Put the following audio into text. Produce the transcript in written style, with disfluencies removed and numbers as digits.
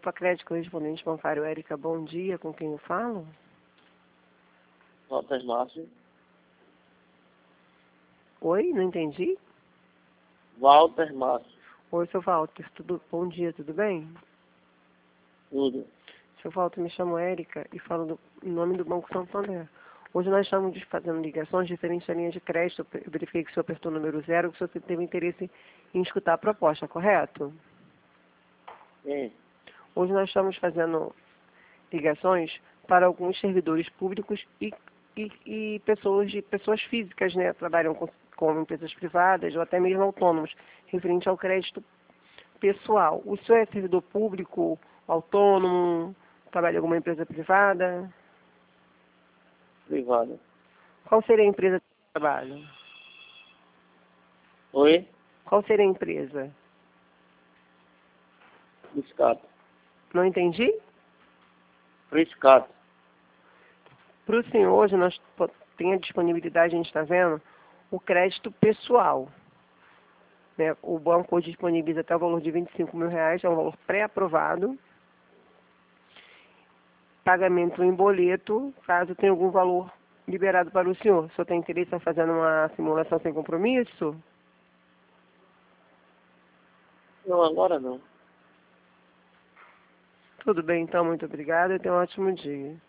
Grupo Acrédito Correspondente Bancário Érica, bom dia, com quem eu falo? Walter Márcio. Oi, não entendi? Walter Márcio. Oi, seu Walter, bom dia, tudo bem? Tudo. Seu Walter, me chamo Érica e falo em nome do Banco Santander. Hoje nós estamos fazendo ligações diferentes à linha de crédito. Eu verifiquei que o senhor apertou o número 0, que o senhor teve interesse em escutar a proposta, correto? Sim. Hoje nós estamos fazendo ligações para alguns servidores públicos e pessoas físicas, né? Trabalham com empresas privadas ou até mesmo autônomos, referente ao crédito pessoal. O senhor é servidor público, autônomo, trabalha em alguma empresa privada? Privada. Qual seria a empresa de trabalho? Oi? Qual seria a empresa? Friscato. Não entendi? Friscato. Para o senhor, hoje nós tem a disponibilidade, a gente está vendo, o crédito pessoal. Né? O banco hoje disponibiliza até o valor de R$ 25.000, é um valor pré-aprovado. Pagamento em boleto, caso tenha algum valor liberado para o senhor. O senhor tem interesse em fazer uma simulação sem compromisso? Não, agora não. Tudo bem, então, muito obrigada e tenha um ótimo dia.